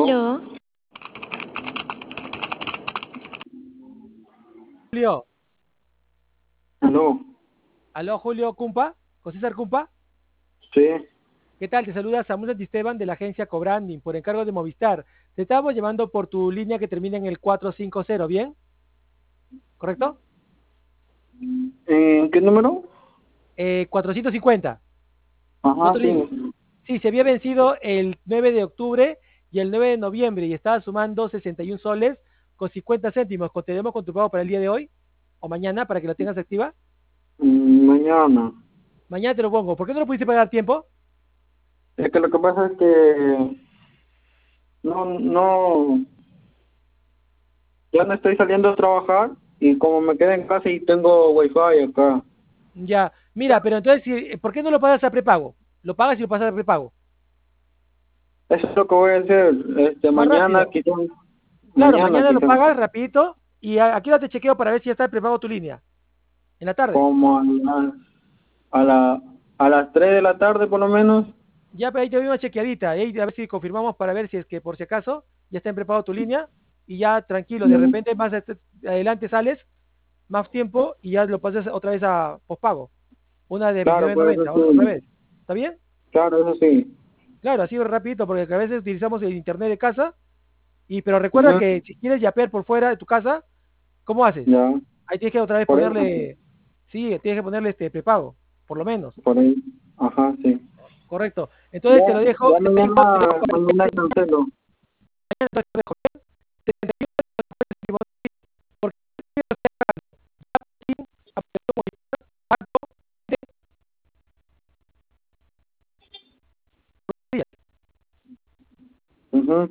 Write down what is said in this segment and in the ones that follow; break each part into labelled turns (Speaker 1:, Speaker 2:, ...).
Speaker 1: Aló.
Speaker 2: Aló.
Speaker 1: Julio.
Speaker 3: Aló,
Speaker 1: Aló, Julio Cumpa. José César Cumpa.
Speaker 3: sí,
Speaker 1: ¿Qué tal? Te saluda Samuel Santisteban de la agencia Cobranding por encargo de Movistar. Te estamos llamando por tu línea que termina en el 450, ¿bien? ¿Correcto?
Speaker 3: ¿en qué número?
Speaker 1: 450. No
Speaker 3: Ajá,
Speaker 1: tu línea.
Speaker 3: sí.
Speaker 1: Sí, se había vencido el 9 de octubre y el 9 de noviembre y estaba sumando 61 soles con 50 céntimos. ¿Continuamos con tu pago para el día de hoy o mañana para que lo tengas activa?
Speaker 3: Mañana.
Speaker 1: Mañana te lo pongo. ¿Por qué no lo pudiste pagar a tiempo?
Speaker 3: Es que lo que pasa es que no, ya no estoy saliendo a trabajar y como me quedé en casa y tengo wifi acá.
Speaker 1: Ya, mira, pero entonces, ¿por qué no lo pagas a prepago? Lo pagas y lo pasas a prepago.
Speaker 3: Eso es lo que voy a hacer.
Speaker 1: Más
Speaker 3: Mañana
Speaker 1: rápido.
Speaker 3: quizás,
Speaker 1: Claro,
Speaker 3: mañana
Speaker 1: mañana lo
Speaker 3: quizás,
Speaker 1: pagas rapidito y aquí no te chequeo para ver si ya está prepago tu línea. En la tarde.
Speaker 3: como a la, a las 3 de la tarde por lo menos.
Speaker 1: Ya, pero ahí te doy una chequeadita. Ahí a ver si confirmamos para ver si es que por si acaso ya está prepago tu línea y ya tranquilo. De
Speaker 3: Ya.
Speaker 1: repente más adelante sales, más tiempo y ya lo pasas otra vez a pospago. Una de
Speaker 3: Claro, pues eso
Speaker 1: 29.90, otra
Speaker 3: sí.
Speaker 1: vez. ¿Está bien?
Speaker 3: Claro, eso sí.
Speaker 1: Claro, así rapidito porque a veces utilizamos el internet de casa. Pero recuerda
Speaker 3: Ujú.
Speaker 1: que si quieres yapear por fuera de tu casa, ¿cómo haces?
Speaker 3: Ya,
Speaker 1: Ahí tienes que otra vez
Speaker 3: por eso,
Speaker 1: ponerle, sí, tienes que ponerle este prepago, por lo menos.
Speaker 3: por ahí. Ajá, sí.
Speaker 1: Correcto. Entonces
Speaker 3: Ya,
Speaker 1: te lo dejo,
Speaker 3: ya mañana cancelo. Ujú.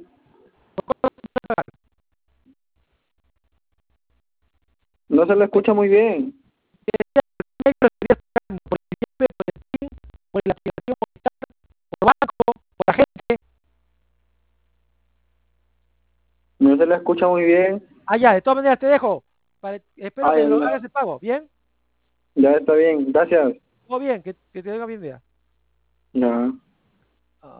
Speaker 3: No se le escucha muy bien.
Speaker 1: por la aplicación, por banco, por agente.
Speaker 3: No se le escucha muy bien.
Speaker 1: Ya, de todas maneras te dejo. Espero
Speaker 3: Ay,
Speaker 1: que lo hagas el pago. ¿Bien?
Speaker 3: ya está bien. Gracias.
Speaker 1: Todo bien, que te venga bien día.
Speaker 3: Ya.